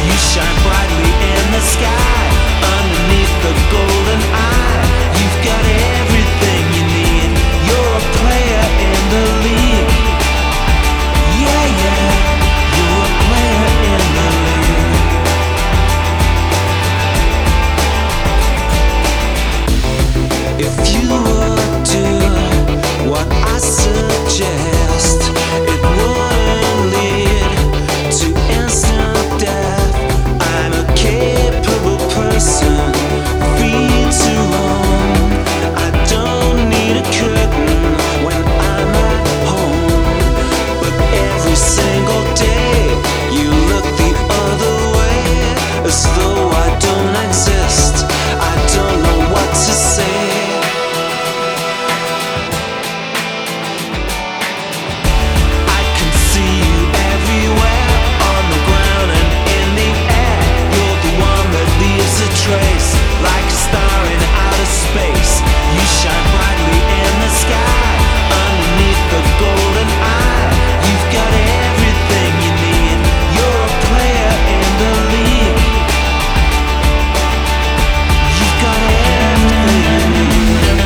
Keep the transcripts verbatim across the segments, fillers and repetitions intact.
You shine brightly in the sky, underneath the golden eye. You've got everything you need. You're a player in the league. Yeah, yeah, you're a player in the league. If you would do what I suggest, it wouldn't lead to instant death. I'm a capable person, free to roam. I don't need a curtain when I'm at home. But every single day you look the other way, as though I don't exist. I don't know what to say. I can see you everywhere, on the ground and in the air. You're the one that leaves a trace, like a star in outer space. You shine brightly in the sky, underneath the golden eye. You've got everything you need. You're a player in the league. You've got everything you need.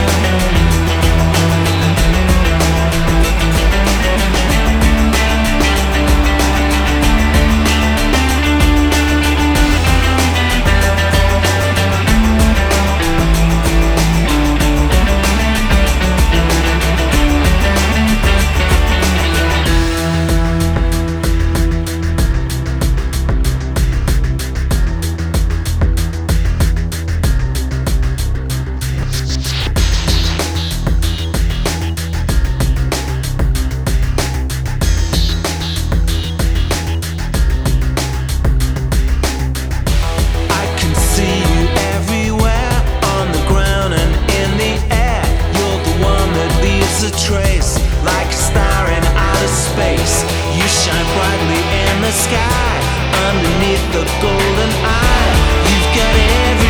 I can see you everywhere, on the ground and in the air. You're the one that leaves a trace, like a star in outer space. You shine brightly in the sky, underneath the golden eye. You've got everything